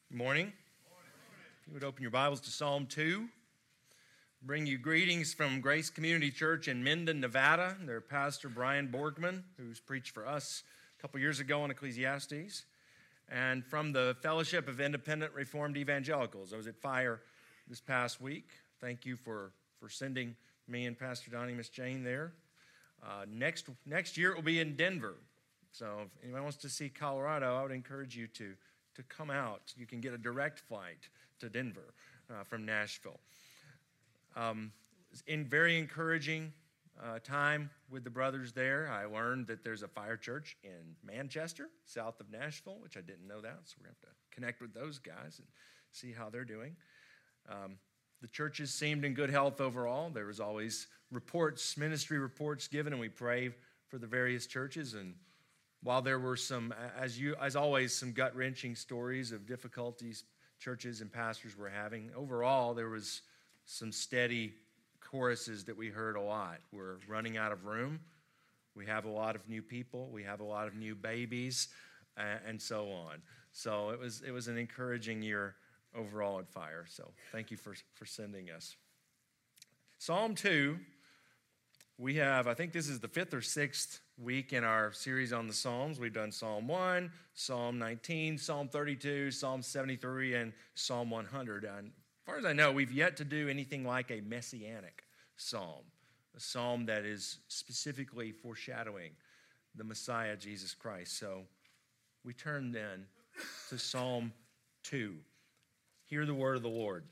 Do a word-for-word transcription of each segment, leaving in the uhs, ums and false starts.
Good morning. If you would open your Bibles to Psalm two. Bring you greetings from Grace Community Church in Minden, Nevada. Their pastor, Brian Borgman, who's preached for us a couple years ago on Ecclesiastes. And from the Fellowship of Independent Reformed Evangelicals. I was at Fire this past week. Thank you for, for sending me and Pastor Donnie, Miss Jane there. Uh, next, next year it will be in Denver. So if anyone wants to see Colorado, I would encourage you to to come out. You can get a direct flight to Denver uh, from Nashville. Um, in very encouraging uh, time with the brothers there. I learned that there's a fire church in Manchester, south of Nashville, which I didn't know that, so we're going to have to connect with those guys and see how they're doing. Um, the churches seemed in good health overall. There was always reports, ministry reports given, and we pray for the various churches. And while there were some, as you, as always, some gut-wrenching stories of difficulties churches and pastors were having, overall there was some steady choruses that we heard a lot. We're running out of room. We have a lot of new people. We have a lot of new babies, uh, and so on. So it was it was an encouraging year overall at Fire. So thank you for for sending us. Psalm two. We have, I think this is the fifth or sixth week in our series on the Psalms. We've done Psalm one, Psalm nineteen, Psalm thirty-two, Psalm seventy-three, and Psalm one hundred. And as far as I know, we've yet to do anything like a messianic psalm, a psalm that is specifically foreshadowing the Messiah, Jesus Christ. So we turn then to Psalm two. Hear the word of the Lord.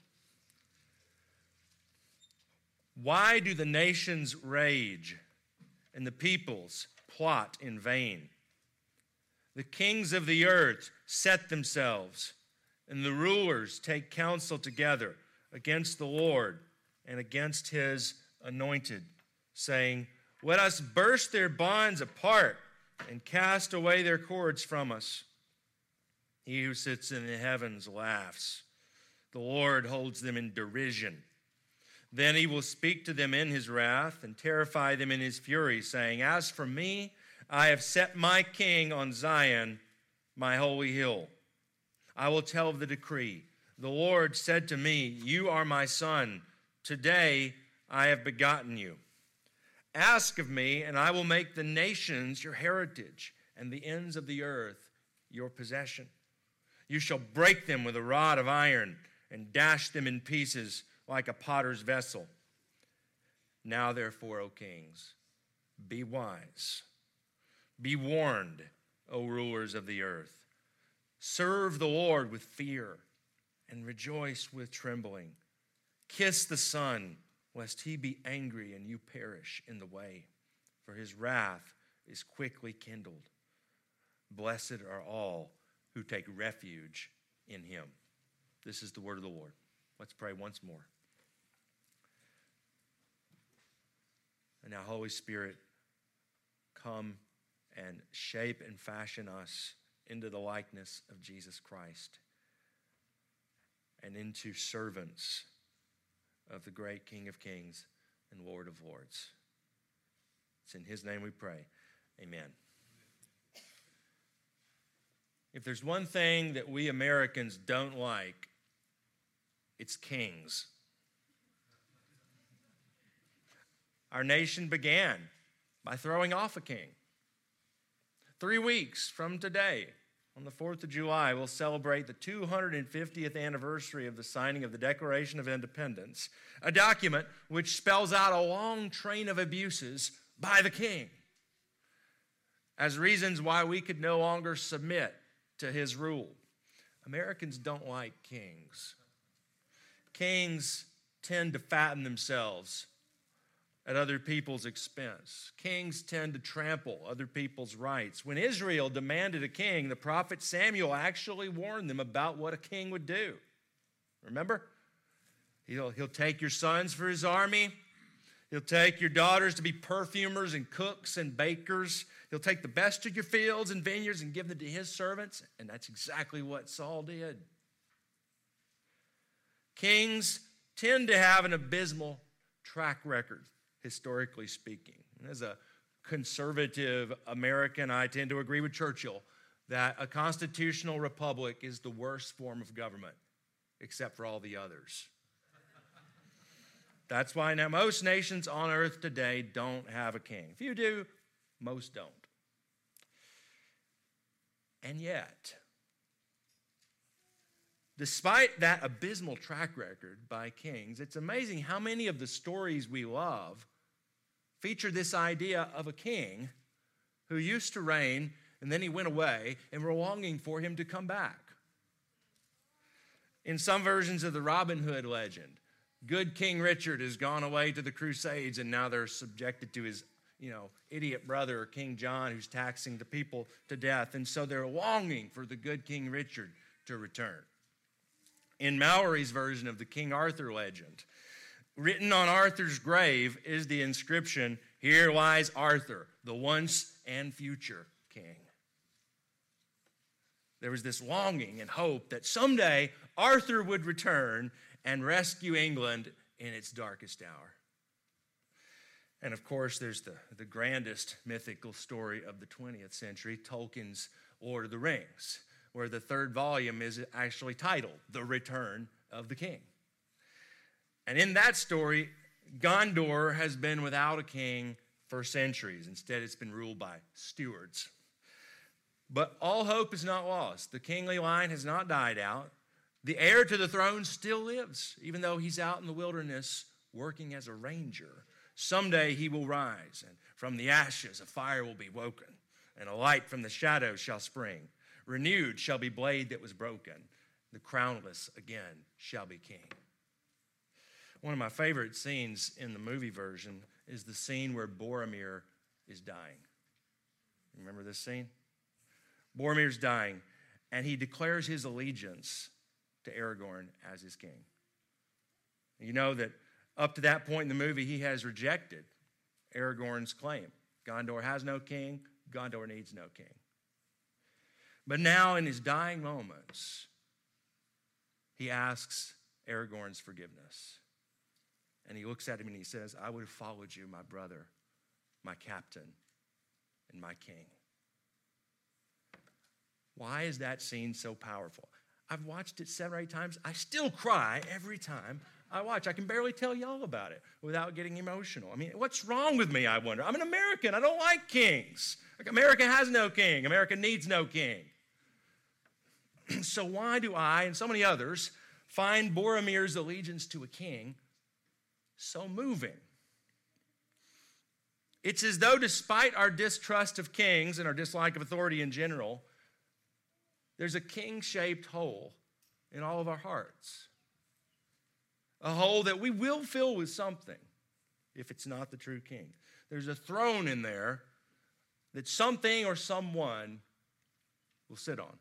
Why do the nations rage and the peoples plot in vain? The kings of the earth set themselves, and the rulers take counsel together against the Lord and against his anointed, saying, "Let us burst their bonds apart and cast away their cords from us." He who sits in the heavens laughs. The Lord holds them in derision. Then he will speak to them in his wrath and terrify them in his fury, saying, "As for me, I have set my king on Zion, my holy hill. I will tell of the decree. The Lord said to me, 'You are my son. Today I have begotten you. Ask of me, and I will make the nations your heritage and the ends of the earth your possession. You shall break them with a rod of iron and dash them in pieces like a potter's vessel. Now, therefore, O kings, be wise. Be warned, O rulers of the earth. Serve the Lord with fear and rejoice with trembling. Kiss the Son, lest he be angry and you perish in the way, for his wrath is quickly kindled. Blessed are all who take refuge in him." This is the word of the Lord. Let's pray once more. And now, Holy Spirit, come and shape and fashion us into the likeness of Jesus Christ and into servants of the great King of Kings and Lord of Lords. It's in his name we pray. Amen. If there's one thing that we Americans don't like, it's kings. Our nation began by throwing off a king. Three weeks from today, on the fourth of July, we'll celebrate the two hundred fiftieth anniversary of the signing of the Declaration of Independence, a document which spells out a long train of abuses by the king as reasons why we could no longer submit to his rule. Americans don't like kings. Kings tend to fatten themselves at other people's expense. Kings tend to trample other people's rights. When Israel demanded a king, the prophet Samuel actually warned them about what a king would do. Remember? He'll, he'll take your sons for his army. He'll take your daughters to be perfumers and cooks and bakers. He'll take the best of your fields and vineyards and give them to his servants. And that's exactly what Saul did. Kings tend to have an abysmal track record, historically speaking. And as a conservative American, I tend to agree with Churchill that a constitutional republic is the worst form of government, except for all the others. That's why now most nations on earth today don't have a king. Few do, most don't. And yet, despite that abysmal track record by kings, it's amazing how many of the stories we love feature this idea of a king who used to reign and then he went away and we're longing for him to come back. In some versions of the Robin Hood legend, good King Richard has gone away to the Crusades and now they're subjected to his, you know, idiot brother, King John, who's taxing the people to death. And so they're longing for the good King Richard to return. In Mallory's version of the King Arthur legend, written on Arthur's grave is the inscription, "Here lies Arthur, the once and future king." There was this longing and hope that someday Arthur would return and rescue England in its darkest hour. And of course, there's the, the grandest mythical story of the twentieth century, Tolkien's Lord of the Rings, where the third volume is actually titled The Return of the King. And in that story, Gondor has been without a king for centuries. Instead, it's been ruled by stewards. But all hope is not lost. The kingly line has not died out. The heir to the throne still lives, even though he's out in the wilderness working as a ranger. Someday he will rise, and from the ashes a fire will be woken, and a light from the shadows shall spring. Renewed shall be blade that was broken. The crownless again shall be king. One of my favorite scenes in the movie version is the scene where Boromir is dying. Remember this scene? Boromir's dying, and he declares his allegiance to Aragorn as his king. You know that up to that point in the movie, he has rejected Aragorn's claim. Gondor has no king. Gondor needs no king. But now in his dying moments, he asks Aragorn's forgiveness. And he looks at him and he says, "I would have followed you, my brother, my captain, and my king." Why is that scene so powerful? I've watched it seven or eight times. I still cry every time I watch. I can barely tell y'all about it without getting emotional. I mean, what's wrong with me, I wonder? I'm an American. I don't like kings. Like, America has no king. America needs no king. So why do I and so many others find Boromir's allegiance to a king so moving? It's as though despite our distrust of kings and our dislike of authority in general, there's a king-shaped hole in all of our hearts. A hole that we will fill with something if it's not the true king. There's a throne in there that something or someone will sit on.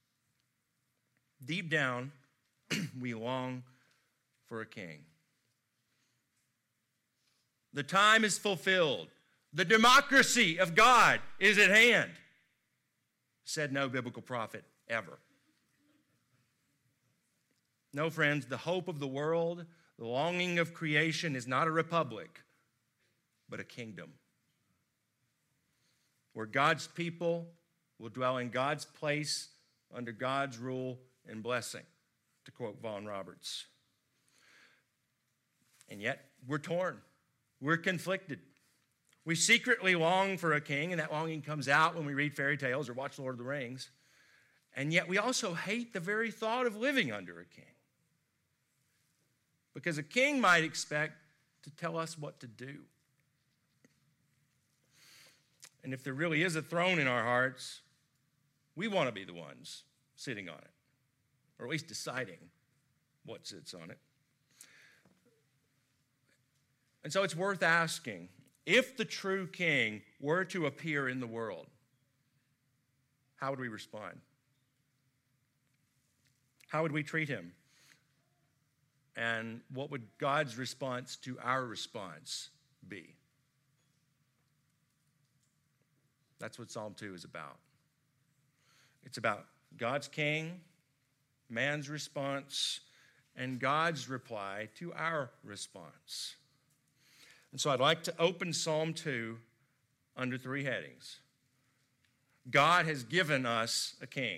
Deep down, we long for a king. The time is fulfilled. The democracy of God is at hand, said no biblical prophet ever. No, friends, the hope of the world, the longing of creation is not a republic, but a kingdom where God's people will dwell in God's place under God's rule and blessing, to quote Vaughan Roberts. And yet, we're torn. We're conflicted. We secretly long for a king, and that longing comes out when we read fairy tales or watch The Lord of the Rings. And yet, we also hate the very thought of living under a king. Because a king might expect to tell us what to do. And if there really is a throne in our hearts, we want to be the ones sitting on it, or at least deciding what sits on it. And so it's worth asking, if the true king were to appear in the world, how would we respond? How would we treat him? And what would God's response to our response be? That's what Psalm two is about. It's about God's king, man's response, and God's reply to our response. And so I'd like to open Psalm two under three headings. God has given us a king.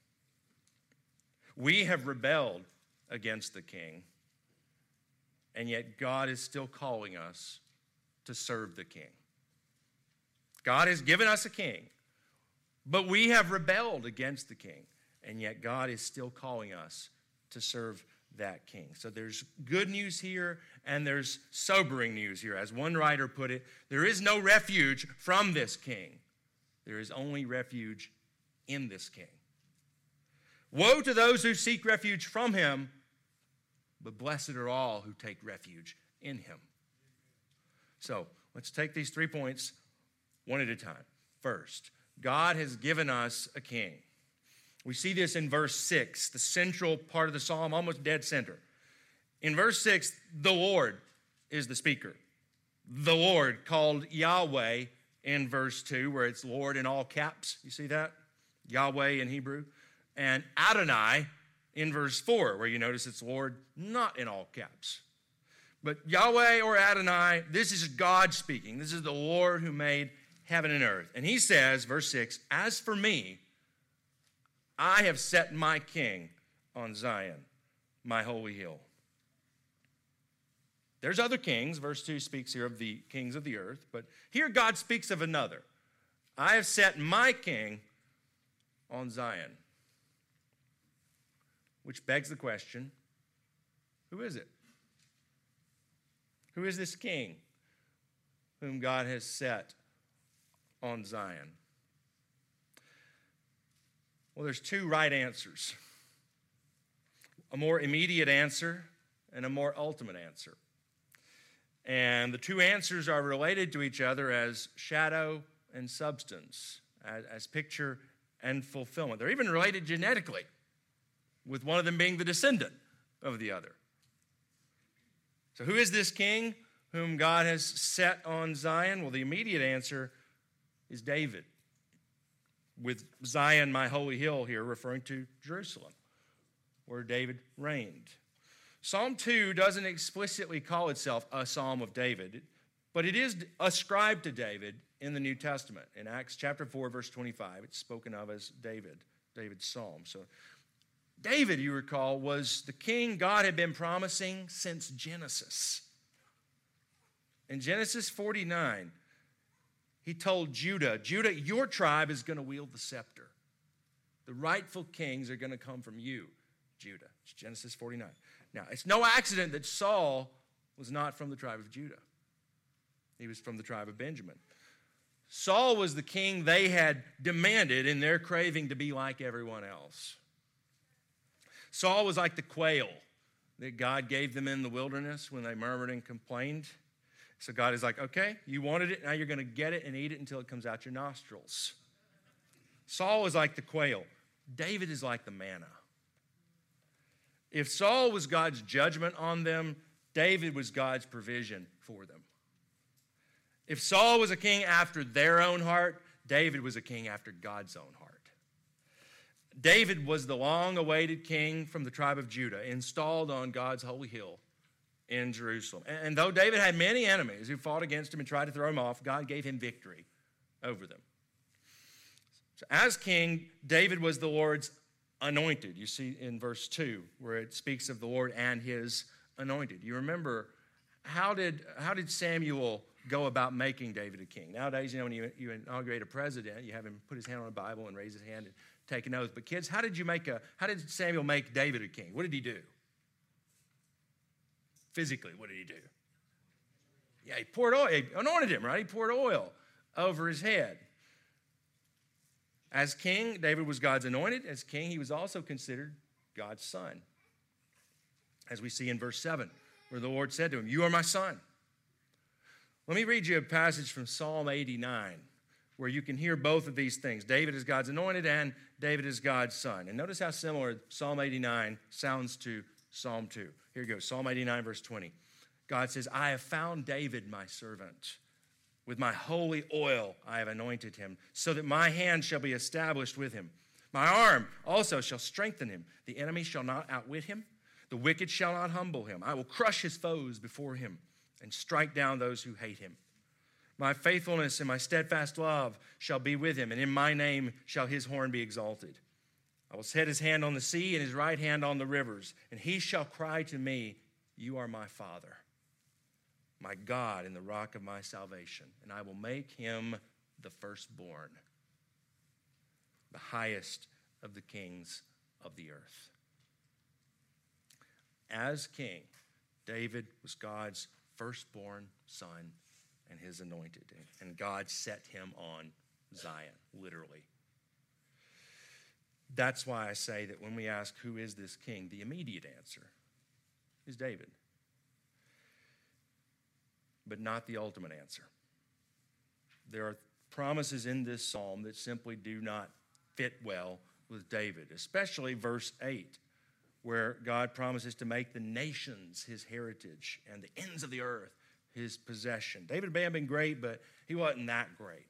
We have rebelled against the king, and yet God is still calling us to serve the king. God has given us a king, but we have rebelled against the king, and yet God is still calling us to serve that king. So there's good news here, and there's sobering news here. As one writer put it, there is no refuge from this king. There is only refuge in this king. Woe to those who seek refuge from him, but blessed are all who take refuge in him. So let's take these three points one at a time. First, God has given us a king. We see this in verse six, the central part of the psalm, almost dead center. In verse six, the Lord is the speaker. The Lord, called Yahweh in verse two, where it's Lord in all caps. You see that? Yahweh in Hebrew. And Adonai in verse four, where you notice it's Lord not in all caps. But Yahweh or Adonai, this is God speaking. This is the Lord who made heaven and earth. And he says, verse six, as for me, I have set my king on Zion, my holy hill. There's other kings. Verse two speaks here of the kings of the earth, but here God speaks of another. I have set my king on Zion. Which begs the question, who is it? Who is this king whom God has set on Zion? Well, there's two right answers. A more immediate answer and a more ultimate answer. And the two answers are related to each other as shadow and substance, as, as picture and fulfillment. They're even related genetically, with one of them being the descendant of the other. So who is this king whom God has set on Zion? Well, the immediate answer is David, with Zion, my holy hill here, referring to Jerusalem, where David reigned. Psalm two doesn't explicitly call itself a psalm of David, but it is ascribed to David in the New Testament. In Acts chapter four, verse twenty-five, it's spoken of as David, David's psalm. So David, you recall, was the king God had been promising since Genesis. In Genesis forty-nine, he told Judah, Judah, your tribe is going to wield the scepter. The rightful kings are going to come from you, Judah. It's Genesis forty-nine. Now, it's no accident that Saul was not from the tribe of Judah. He was from the tribe of Benjamin. Saul was the king they had demanded in their craving to be like everyone else. Saul was like the quail that God gave them in the wilderness when they murmured and complained. So God is like, okay, you wanted it, now you're going to get it and eat it until it comes out your nostrils. Saul was like the quail. David is like the manna. If Saul was God's judgment on them, David was God's provision for them. If Saul was a king after their own heart, David was a king after God's own heart. David was the long-awaited king from the tribe of Judah, installed on God's holy hill in Jerusalem. And though David had many enemies who fought against him and tried to throw him off, God gave him victory over them. So as king, David was the Lord's anointed. You see in verse two where it speaks of the Lord and his anointed. You remember, how did, how did Samuel go about making David a king? Nowadays, you know, when you, you inaugurate a president, you have him put his hand on the Bible and raise his hand and take an oath. But kids, how did you make a, how did Samuel make David a king? What did he do? Physically, what did he do? Yeah, he poured oil. He anointed him, right? He poured oil over his head. As king, David was God's anointed. As king, he was also considered God's son. As we see in verse seven, where the Lord said to him, you are my son. Let me read you a passage from Psalm eighty-nine, where you can hear both of these things. David is God's anointed and David is God's son. And notice how similar Psalm eighty-nine sounds to Psalm two. Here you go, Psalm eighty-nine, verse twenty. God says, I have found David, my servant. With my holy oil I have anointed him, so that my hand shall be established with him. My arm also shall strengthen him. The enemy shall not outwit him. The wicked shall not humble him. I will crush his foes before him and strike down those who hate him. My faithfulness and my steadfast love shall be with him, and in my name shall his horn be exalted. I will set his hand on the sea and his right hand on the rivers, and he shall cry to me, you are my Father, my God, and the rock of my salvation, and I will make him the firstborn, the highest of the kings of the earth. As king, David was God's firstborn son and his anointed, and God set him on Zion, literally. That's why I say that when we ask, who is this king, the immediate answer is David, but not the ultimate answer. There are promises in this psalm that simply do not fit well with David, especially verse eight, where God promises to make the nations his heritage and the ends of the earth his possession. David may have been great, but he wasn't that great.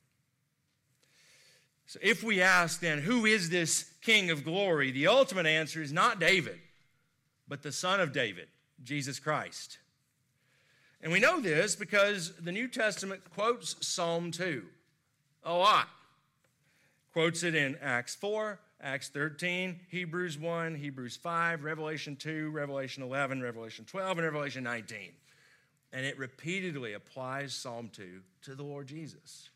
So if we ask then, who is this King of glory? The ultimate answer is not David, but the Son of David, Jesus Christ. And we know this because the New Testament quotes Psalm two a lot. Quotes it in Acts four, Acts thirteen, Hebrews one, Hebrews five, Revelation two, Revelation eleven, Revelation twelve, and Revelation nineteen. And it repeatedly applies Psalm two to the Lord Jesus.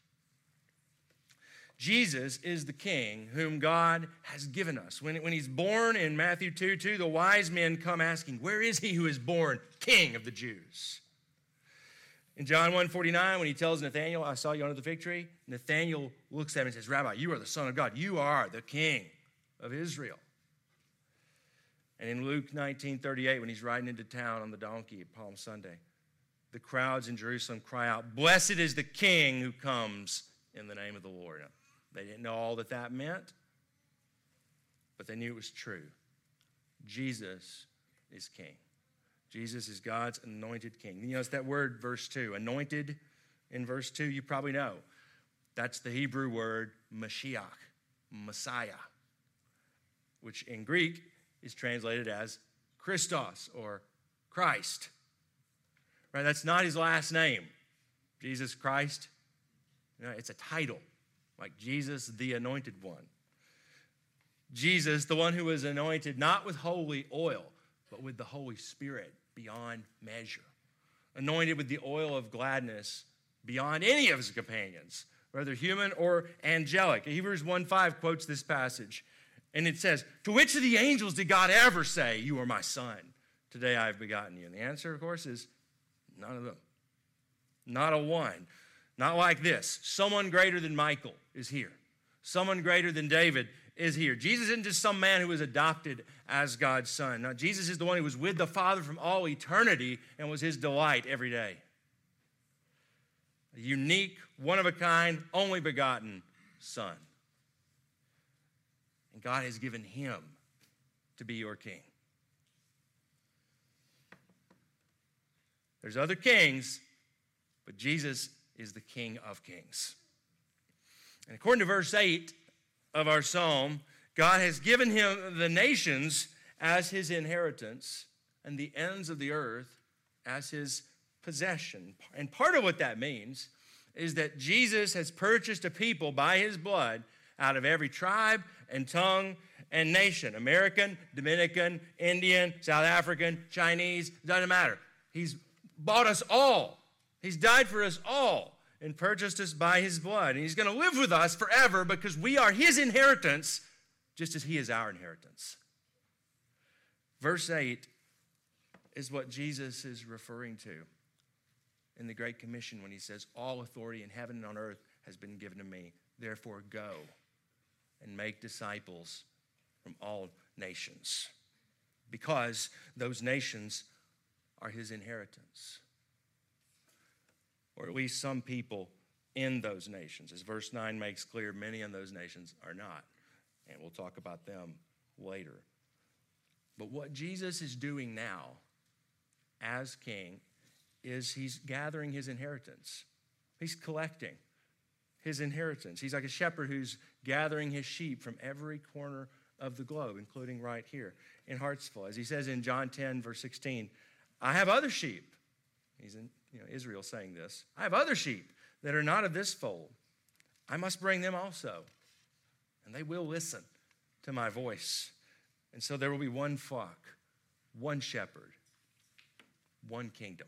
Jesus is the king whom God has given us. When, when he's born in Matthew two two, the wise men come asking, where is he who is born king of the Jews? In John one forty-nine, when he tells Nathanael, I saw you under the fig tree, Nathanael looks at him and says, Rabbi, you are the Son of God. You are the King of Israel. And in Luke nineteen thirty-eight, when he's riding into town on the donkey at Palm Sunday, the crowds in Jerusalem cry out, blessed is the King who comes in the name of the Lord. Now, they didn't know all that that meant, but they knew it was true. Jesus is King. Jesus is God's anointed king. You know, it's that word, verse two, anointed in verse two, you probably know. That's the Hebrew word Mashiach, Messiah, which in Greek is translated as Christos or Christ. Right? That's not his last name. Jesus Christ. You know, it's a title, like Jesus, the anointed one. Jesus, the one who was anointed not with holy oil, but with the Holy Spirit beyond measure. Anointed with the oil of gladness beyond any of his companions, whether human or angelic. Hebrews one five quotes this passage, and it says, to which of the angels did God ever say, you are my son? Today I have begotten you. And the answer, of course, is none of them. Not a one. Not like this. Someone greater than Michael is here. Someone greater than David is here. Jesus isn't just some man who was adopted as God's son. Now, Jesus is the one who was with the Father from all eternity and was his delight every day. A unique, one-of-a-kind, only begotten son. And God has given him to be your king. There's other kings, but Jesus is the King of kings. And according to verse eight of our psalm, God has given him the nations as his inheritance and the ends of the earth as his possession. And part of what that means is that Jesus has purchased a people by his blood out of every tribe and tongue and nation. American, Dominican, Indian, South African, Chinese, doesn't matter. He's bought us all. He's died for us all and purchased us by his blood. And he's going to live with us forever because we are his inheritance just as he is our inheritance. Verse eight is what Jesus is referring to in the Great Commission when he says, all authority in heaven and on earth has been given to me. Therefore go and make disciples from all nations, because those nations are his inheritance, or at least some people in those nations. As verse nine makes clear, many in those nations are not, and we'll talk about them later. But what Jesus is doing now as king is he's gathering his inheritance. He's collecting his inheritance. He's like a shepherd who's gathering his sheep from every corner of the globe, including right here in Hartsville. As he says in John ten, verse sixteen, I have other sheep. He's in you know, Israel saying this. I have other sheep that are not of this fold. I must bring them also, and they will listen to my voice. And so there will be one flock, one shepherd, one kingdom.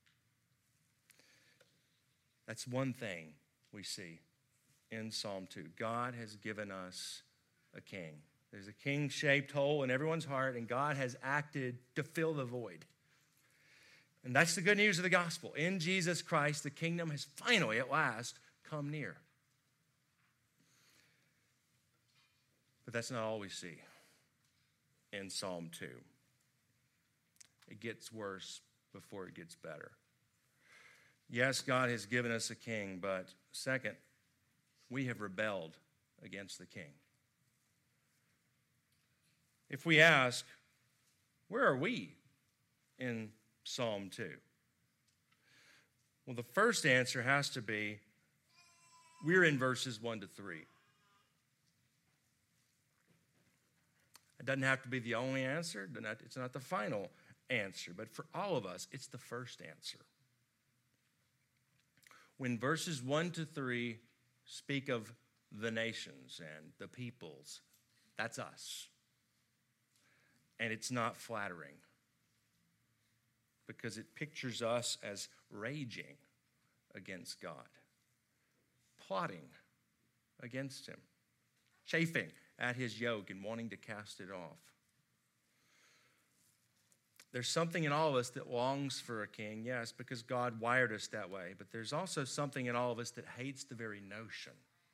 That's one thing we see in Psalm two. God has given us a king. There's a king-shaped hole in everyone's heart, and God has acted to fill the void. And that's the good news of the gospel. In Jesus Christ, the kingdom has finally, at last, come near. But that's not all we see in Psalm two. It gets worse before it gets better. Yes, God has given us a king, but second, we have rebelled against the king. If we ask, where are we in Psalm two? Well, the first answer has to be, we're in verses one to three. It doesn't have to be the only answer. It's not the final answer, but for all of us, it's the first answer. When verses one to three speak of the nations and the peoples, that's us. And it's not flattering because it pictures us as raging against God, plotting against him, chafing at his yoke and wanting to cast it off. There's something in all of us that longs for a king, yes, because God wired us that way. But there's also something in all of us that hates the very notion.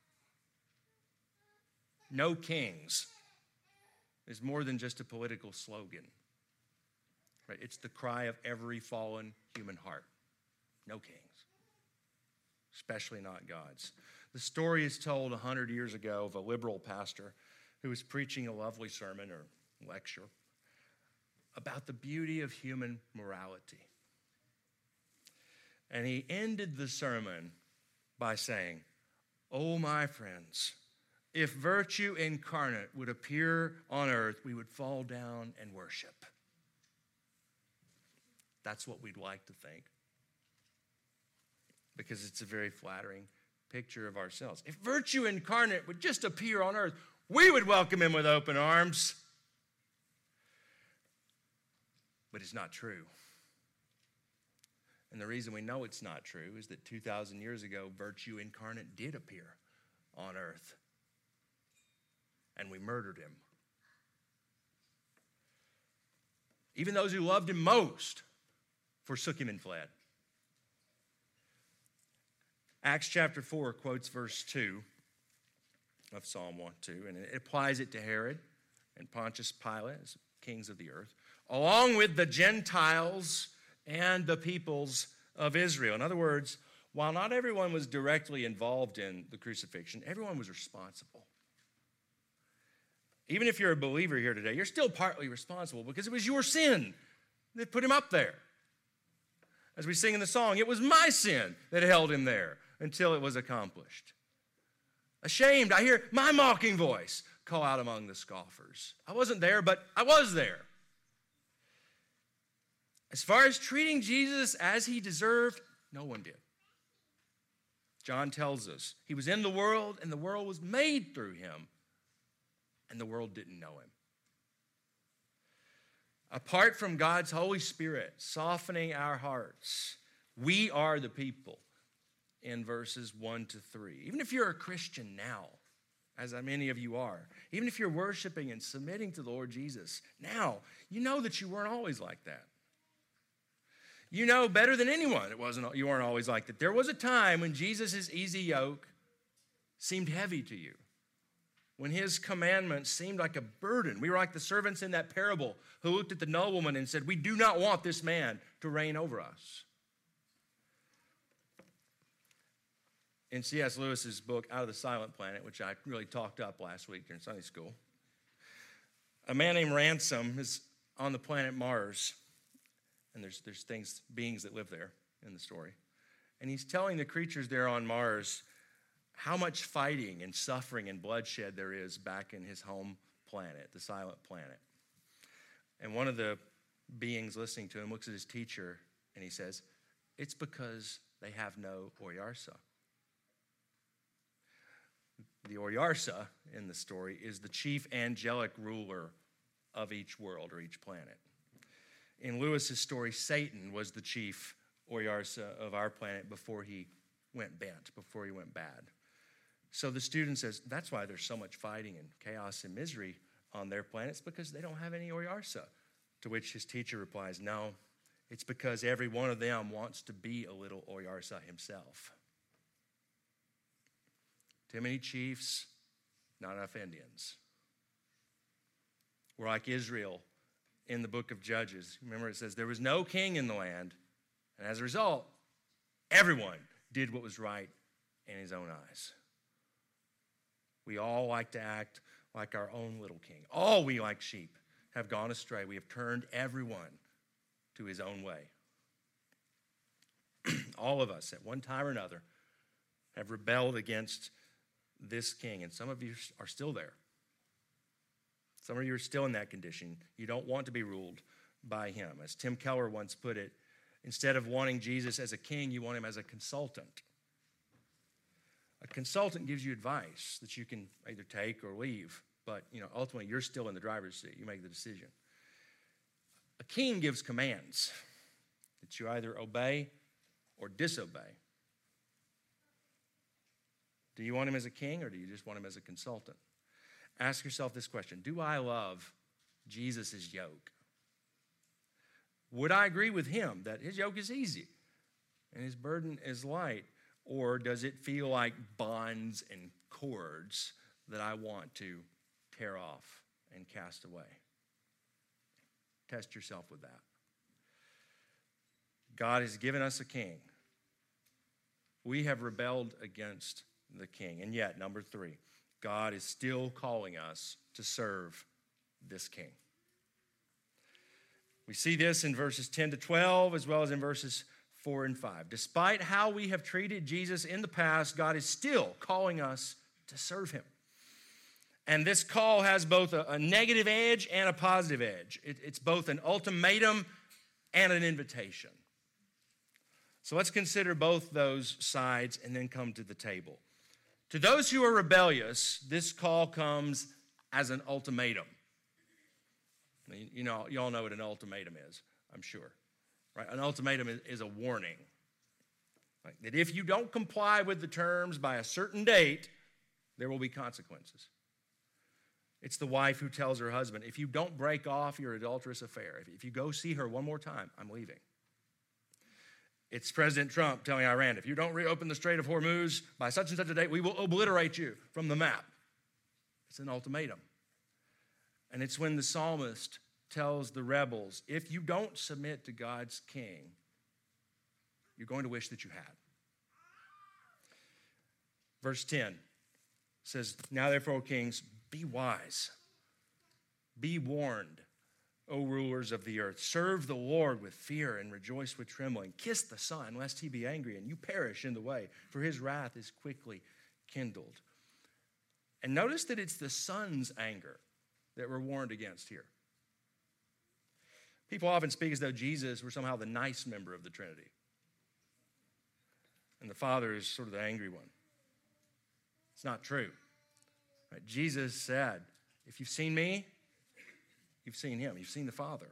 No kings is more than just a political slogan. Right? It's the cry of every fallen human heart. No kings, especially not God's. The story is told one hundred years ago of a liberal pastor who was preaching a lovely sermon or lecture about the beauty of human morality. And he ended the sermon by saying, "Oh, my friends, if virtue incarnate would appear on earth, we would fall down and worship." That's what we'd like to think, because it's a very flattering picture of ourselves. If virtue incarnate would just appear on earth, we would welcome him with open arms. But it's not true. And the reason we know it's not true is that two thousand years ago, virtue incarnate did appear on earth. And we murdered him. Even those who loved him most forsook him and fled. Acts chapter four quotes verse two of Psalm one two, and it applies it to Herod and Pontius Pilate as kings of the earth, along with the Gentiles and the peoples of Israel. In other words, while not everyone was directly involved in the crucifixion, everyone was responsible. Even if you're a believer here today, you're still partly responsible because it was your sin that put him up there. As we sing in the song, it was my sin that held him there until it was accomplished. Ashamed, I hear my mocking voice call out among the scoffers. I wasn't there, but I was there. As far as treating Jesus as he deserved, no one did. John tells us he was in the world, and the world was made through him, and the world didn't know him. Apart from God's Holy Spirit softening our hearts, we are the people in verses one to three. Even if you're a Christian now, as many of you are, even if you're worshiping and submitting to the Lord Jesus now, you know that you weren't always like that. You know better than anyone it wasn't. You weren't always like that. There was a time when Jesus' easy yoke seemed heavy to you, when his commandments seemed like a burden. We were like the servants in that parable who looked at the nobleman and said, "We do not want this man to reign over us." In C S Lewis's book, Out of the Silent Planet, which I really talked up last week during Sunday school, a man named Ransom is on the planet Mars. And there's, there's things, beings that live there in the story. And he's telling the creatures there on Mars how much fighting and suffering and bloodshed there is back in his home planet, the silent planet. And one of the beings listening to him looks at his teacher and he says, "It's because they have no Oyarsa. The Oyarsa in the story is the chief angelic ruler of each world or each planet. In Lewis's story, Satan was the chief Oyarsa of our planet before he went bent, before he went bad. So the student says, that's why there's so much fighting and chaos and misery on their planets, because they don't have any Oyarsa. To which his teacher replies, no, it's because every one of them wants to be a little Oyarsa himself. Too many chiefs, not enough Indians. We're like Israel in the book of Judges. Remember, it says there was no king in the land, and as a result, everyone did what was right in his own eyes. We all like to act like our own little king. All we, like sheep, have gone astray. We have turned everyone to his own way. All of us, at one time or another, have rebelled against this king, and some of you are still there. Some of you are still in that condition. You don't want to be ruled by him. As Tim Keller once put it, instead of wanting Jesus as a king, you want him as a consultant. A consultant gives you advice that you can either take or leave, but you know, ultimately you're still in the driver's seat. You make the decision. A king gives commands that you either obey or disobey. Do you want him as a king, or do you just want him as a consultant? Ask yourself this question: do I love Jesus' yoke? Would I agree with him that his yoke is easy and his burden is light? Or does it feel like bonds and cords that I want to tear off and cast away? Test yourself with that. God has given us a king. We have rebelled against the king. And yet, number three, God is still calling us to serve this king. We see this in verses ten to twelve, as well as in verses four and five. Despite how we have treated Jesus in the past, God is still calling us to serve him. And this call has both a, a negative edge and a positive edge. It, it's both an ultimatum and an invitation. So let's consider both those sides and then come to the table. To those who are rebellious, this call comes as an ultimatum. You know, you all know what an ultimatum is, I'm sure. Right? An ultimatum is, is a warning. Like that if you don't comply with the terms by a certain date, there will be consequences. It's the wife who tells her husband, if you don't break off your adulterous affair, if, if you go see her one more time, I'm leaving. It's President Trump telling Iran, if you don't reopen the Strait of Hormuz by such and such a date, we will obliterate you from the map. It's an ultimatum. And it's when the psalmist tells the rebels, if you don't submit to God's king, you're going to wish that you had. Verse ten says, now therefore, O kings, be wise. Be warned, O rulers of the earth. Serve the Lord with fear and rejoice with trembling. Kiss the Son, lest he be angry and you perish in the way, for his wrath is quickly kindled. And notice that it's the Son's anger that we're warned against here. People often speak as though Jesus were somehow the nice member of the Trinity, and the Father is sort of the angry one. It's not true. Right? Jesus said, if you've seen me, you've seen him. You've seen the Father.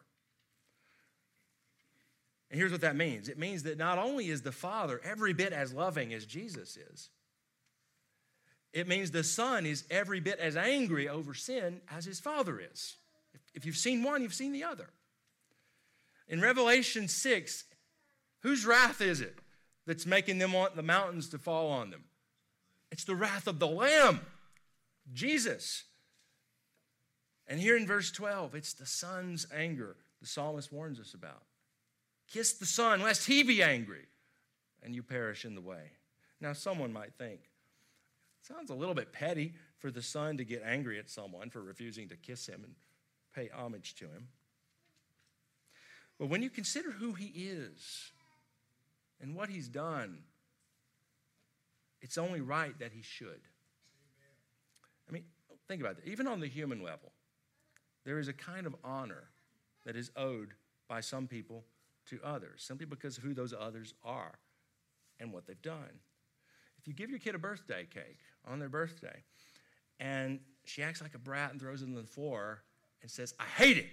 And here's what that means. It means that not only is the Father every bit as loving as Jesus is, it means the Son is every bit as angry over sin as his Father is. If you've seen one, you've seen the other. In Revelation six, whose wrath is it that's making them want the mountains to fall on them? It's the wrath of the Lamb, Jesus. And here in verse twelve, it's the Son's anger the psalmist warns us about. Kiss the Son, lest he be angry, and you perish in the way. Now, someone might think, it sounds a little bit petty for the Son to get angry at someone for refusing to kiss him and pay homage to him. But when you consider who he is and what he's done, it's only right that he should. I mean, think about it. Even on the human level, there is a kind of honor that is owed by some people to others, simply because of who those others are and what they've done. If you give your kid a birthday cake, on their birthday. And she acts like a brat and throws it on the floor and says, I hate it.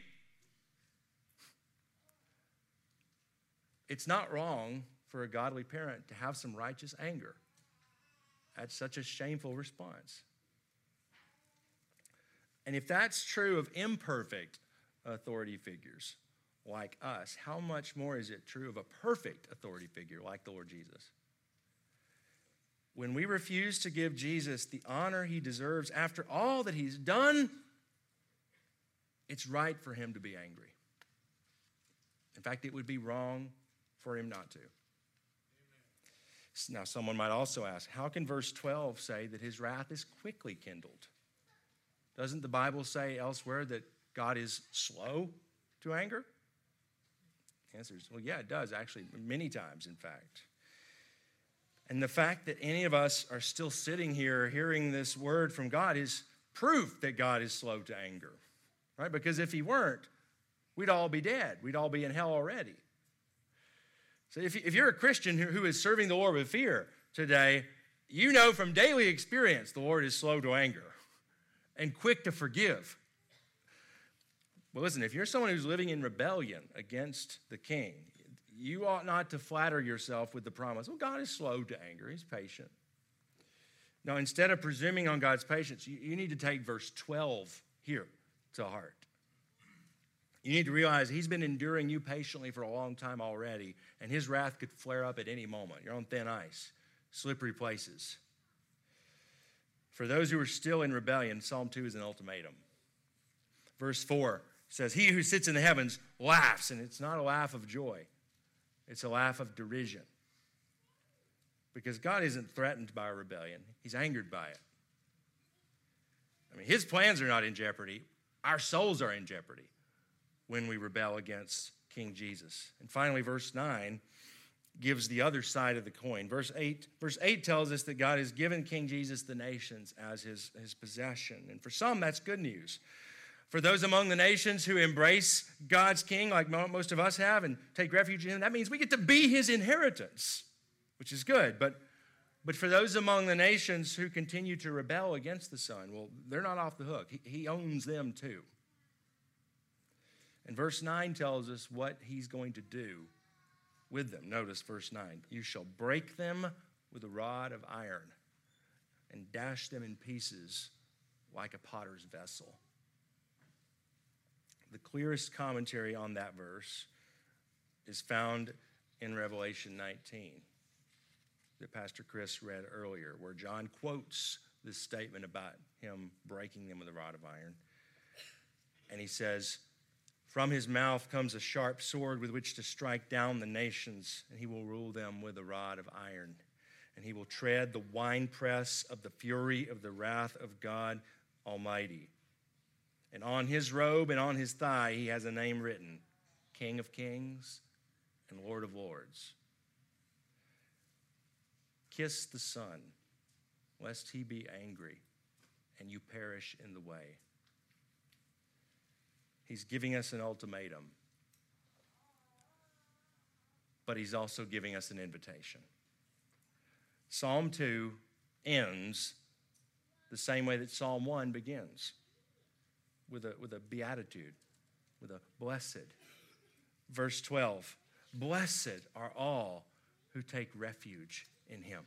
It's not wrong for a godly parent to have some righteous anger. That's such a shameful response. And if that's true of imperfect authority figures like us, how much more is it true of a perfect authority figure like the Lord Jesus? When we refuse to give Jesus the honor he deserves after all that he's done, it's right for him to be angry. In fact, it would be wrong for him not to. Now, someone might also ask, how can verse twelve say that his wrath is quickly kindled? Doesn't the Bible say elsewhere that God is slow to anger? The answer is, well, yeah, it does, actually, many times, in fact. And the fact that any of us are still sitting here hearing this word from God is proof that God is slow to anger, right? Because if he weren't, we'd all be dead. We'd all be in hell already. So if, if you're a Christian who, who is serving the Lord with fear today, you know from daily experience the Lord is slow to anger and quick to forgive. Well, listen, if you're someone who's living in rebellion against the king, you ought not to flatter yourself with the promise, well, God is slow to anger. He's patient. No, instead of presuming on God's patience, you, you need to take verse twelve here to heart. You need to realize he's been enduring you patiently for a long time already, and his wrath could flare up at any moment. You're on thin ice, slippery places. For those who are still in rebellion, Psalm two is an ultimatum. Verse four says, he who sits in the heavens laughs, and it's not a laugh of joy. It's a laugh of derision. Because God isn't threatened by our rebellion. He's angered by it. I mean, his plans are not in jeopardy. Our souls are in jeopardy when we rebel against King Jesus. And finally, verse nine gives the other side of the coin. Verse eight, verse eight tells us that God has given King Jesus the nations as his, his possession. And for some, that's good news. For those among the nations who embrace God's king, like most of us have, and take refuge in him, that means we get to be his inheritance, which is good. But, but for those among the nations who continue to rebel against the Son, well, they're not off the hook. He, he owns them too. And verse nine tells us what he's going to do with them. Notice verse nine. You shall break them with a rod of iron and dash them in pieces like a potter's vessel. The clearest commentary on that verse is found in Revelation nineteen that Pastor Chris read earlier, where John quotes this statement about him breaking them with a rod of iron. And he says, from his mouth comes a sharp sword with which to strike down the nations, and he will rule them with a rod of iron. And he will tread the winepress of the fury of the wrath of God Almighty. And on his robe and on his thigh he has a name written, King of Kings and Lord of Lords. Kiss the Son, lest he be angry and you perish in the way. He's giving us an ultimatum, but he's also giving us an invitation. Psalm two ends the same way that Psalm one begins, with a, with a beatitude, with a blessed. Verse twelve, blessed are all who take refuge in him.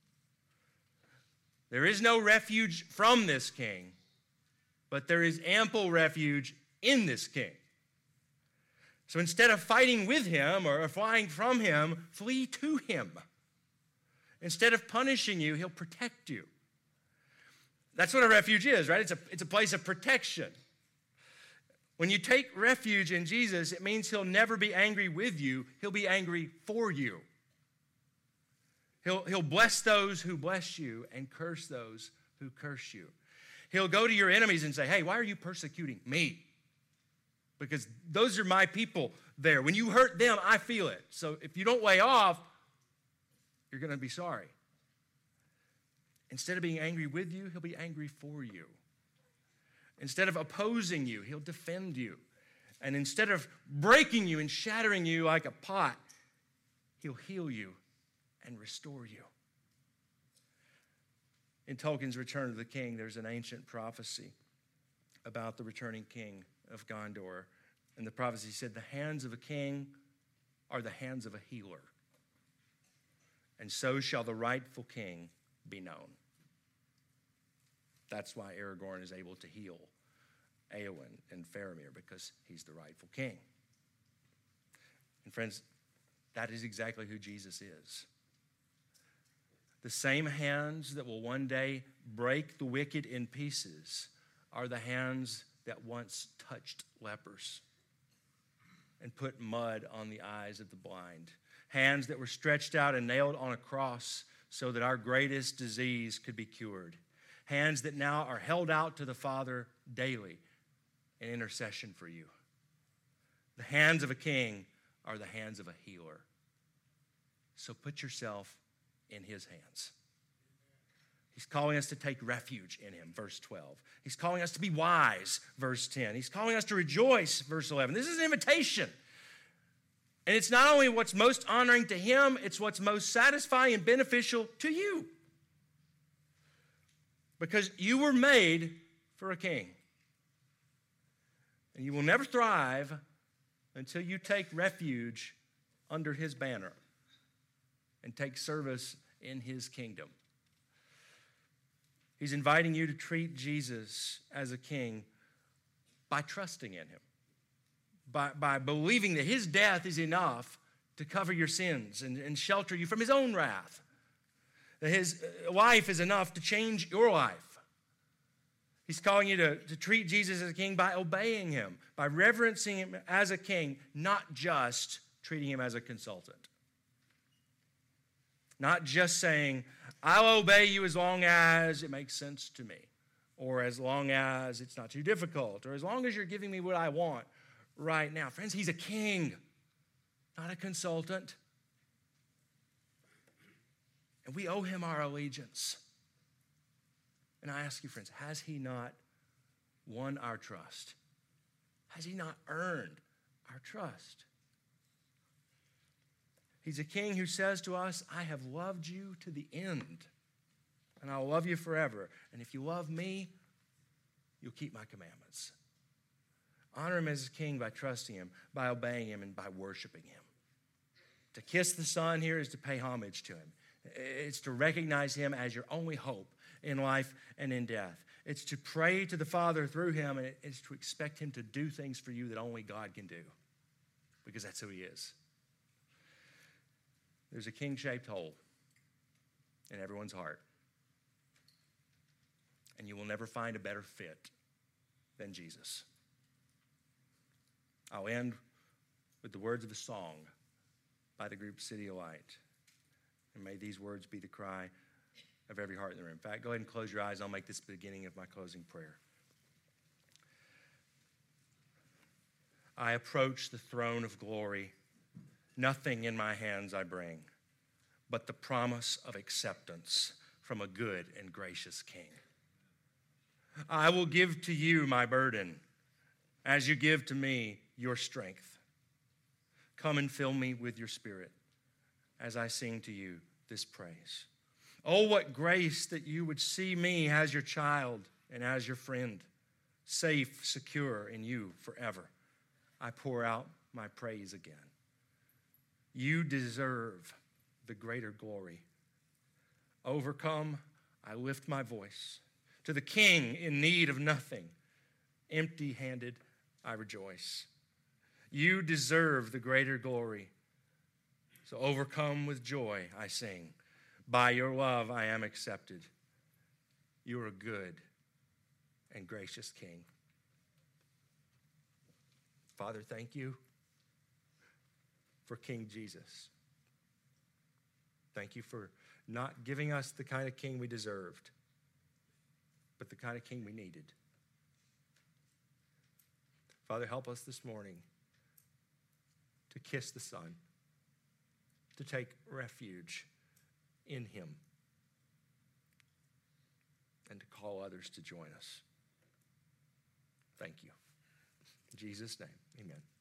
There is no refuge from this king, but there is ample refuge in this king. So instead of fighting with him or flying from him, flee to him. Instead of punishing you, he'll protect you. That's what a refuge is, right? It's a, it's a place of protection. When you take refuge in Jesus, it means he'll never be angry with you. He'll be angry for you. He'll, he'll bless those who bless you and curse those who curse you. He'll go to your enemies and say, hey, why are you persecuting me? Because those are my people there. When you hurt them, I feel it. So if you don't lay off, you're going to be sorry. Instead of being angry with you, he'll be angry for you. Instead of opposing you, he'll defend you. And instead of breaking you and shattering you like a pot, he'll heal you and restore you. in Tolkien's Return of the King, there's an ancient prophecy about the returning king of Gondor. And the prophecy said, the hands of a king are the hands of a healer, and so shall the rightful king be known. That's why Aragorn is able to heal Eowyn and Faramir, because he's the rightful king. And friends, that is exactly who Jesus is. The same hands that will one day break the wicked in pieces are the hands that once touched lepers and put mud on the eyes of the blind. Hands that were stretched out and nailed on a cross so that our greatest disease could be cured. Hands that now are held out to the Father daily in intercession for you. The hands of a king are the hands of a healer. So put yourself in his hands. He's calling us to take refuge in him, verse twelve. He's calling us to be wise, verse ten. He's calling us to rejoice, verse eleven. This is an invitation. And it's not only what's most honoring to him, it's what's most satisfying and beneficial to you. Because you were made for a king. And you will never thrive until you take refuge under his banner and take service in his kingdom. He's inviting you to treat Jesus as a king by trusting in him, by, by believing that his death is enough to cover your sins and, and shelter you from his own wrath, that his life is enough to change your life. He's calling you to, to treat Jesus as a king by obeying him, by reverencing him as a king, not just treating him as a consultant. Not just saying, I'll obey you as long as it makes sense to me, or as long as it's not too difficult, or as long as you're giving me what I want right now. Friends, he's a king, not a consultant. And we owe him our allegiance. And I ask you, friends, has he not won our trust? Has he not earned our trust? He's a king who says to us, I have loved you to the end, and I'll love you forever. And if you love me, you'll keep my commandments. Honor him as a king by trusting him, by obeying him, and by worshiping him. To kiss the Son here is to pay homage to him. It's to recognize him as your only hope in life and in death. It's to pray to the Father through him, and it's to expect him to do things for you that only God can do, because that's who he is. There's a king-shaped hole in everyone's heart, and you will never find a better fit than Jesus. I'll end with the words of a song by the group City of Light. And may these words be the cry of every heart in the room. In fact, go ahead and close your eyes. I'll make this the beginning of my closing prayer. I approach the throne of glory. Nothing in my hands I bring, but the promise of acceptance from a good and gracious King. I will give to you my burden as you give to me your strength. Come and fill me with your Spirit as I sing to you this praise. Oh, what grace that you would see me as your child and as your friend, safe, secure in you forever. I pour out my praise again. You deserve the greater glory. Overcome, I lift my voice. To the King in need of nothing, empty-handed, I rejoice. You deserve the greater glory. So overcome with joy, I sing. By your love, I am accepted. You are a good and gracious King. Father, thank you for King Jesus. Thank you for not giving us the kind of king we deserved, but the kind of king we needed. Father, help us this morning to kiss the Son, to take refuge in him, and to call others to join us. Thank you. In Jesus' name, amen.